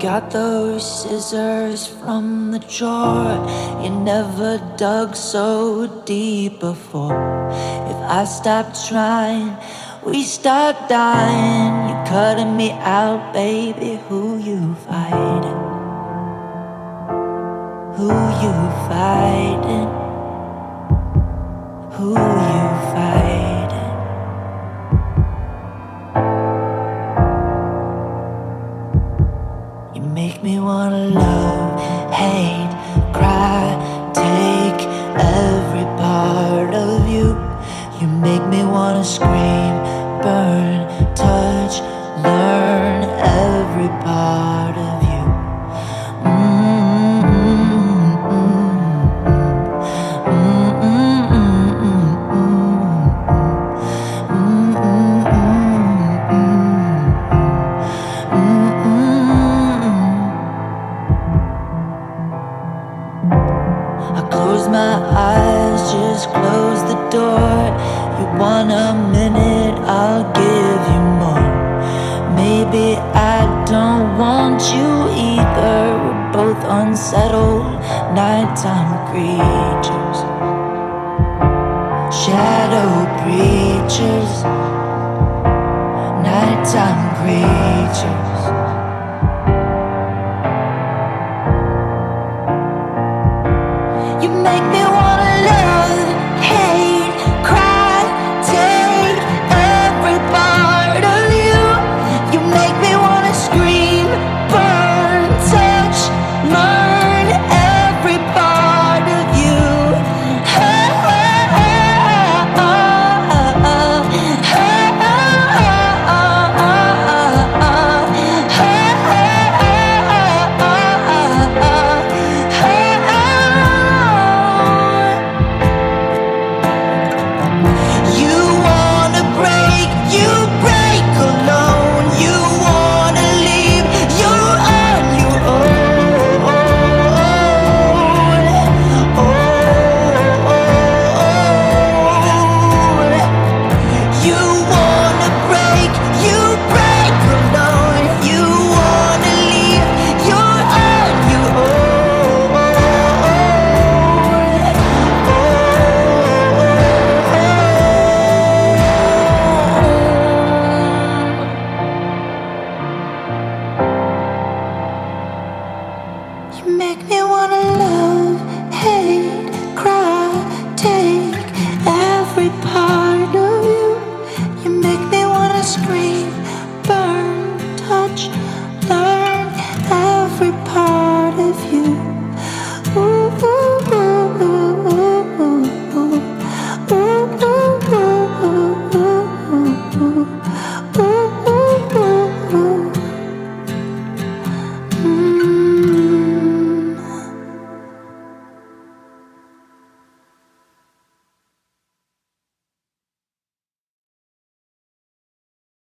got those scissors from the drawer. You never dug so deep before. If I stopped trying, we start dying. You cutting me out, baby. Who you fighting? Who you fighting? Who you fighting? You make me wanna love, hate, cry, take every part of you. You make me wanna scream, burn, touch, learn every part of you. I close my eyes, just close the door. You want a minute, I'll give you more. Maybe I don't want you either. We're both unsettled, nighttime creatures, shadow preachers, nighttime creatures. You make me wanna love, hate, cry, take every part of you. You make me wanna scream, burn, touch, learn every part of you. You make me wanna love, hate, cry, take every part of you. You make me wanna scream, burn, touch, learn every part.